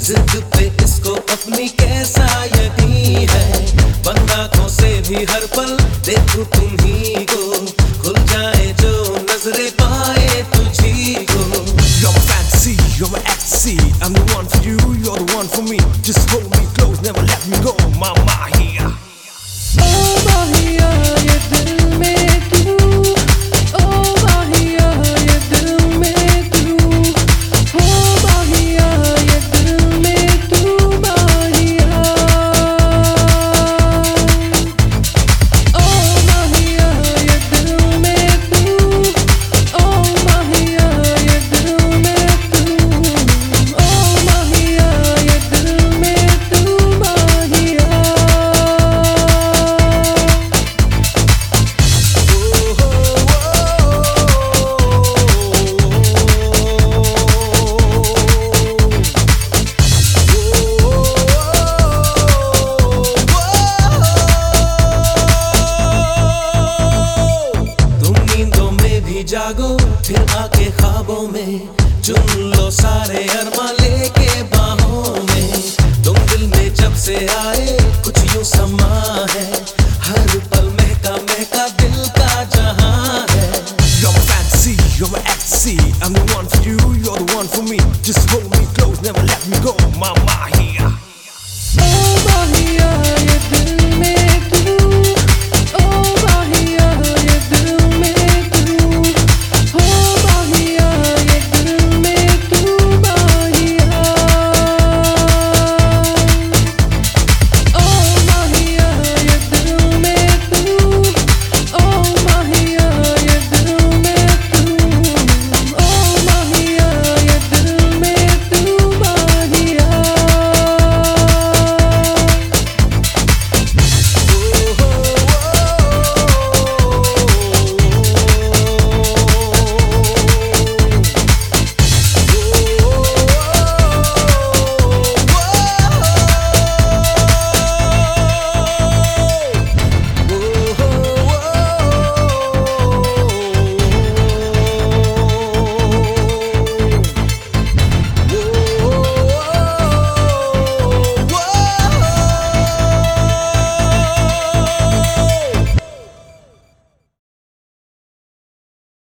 जिद पे इसको अपनी कैसा यकीन है, बंद आँखों से भी हर पल देखूं तुम्ही को, खुल जाए जो नजरें पाए तुझी को। You're my fantasy, you're my ecstasy. I'm the one for you, you're the one for me. Just hold me close, never let me go, my Mahia. Oh Mahia, ये दिल में तू, oh Mahia, ये दिल में तू, oh Mahia, ये दिल में तू Mahia. Oh Mahia, ये दिल में तू, oh Mahia, ये दिल में तू, oh Mahia, ये दिल में तू Mahia. जागो फिर आके ख्वाबों में, चुन लो सारे अरमा लेके बाहों में। तुम दिल में जब से आए कुछ यूं समा है, हर पल महका महका दिल का जहां है। You're my fantasy, you're my ecstasy. I'm the one for you, you're the one for me. Just hold me close, never let me go, my Mahia.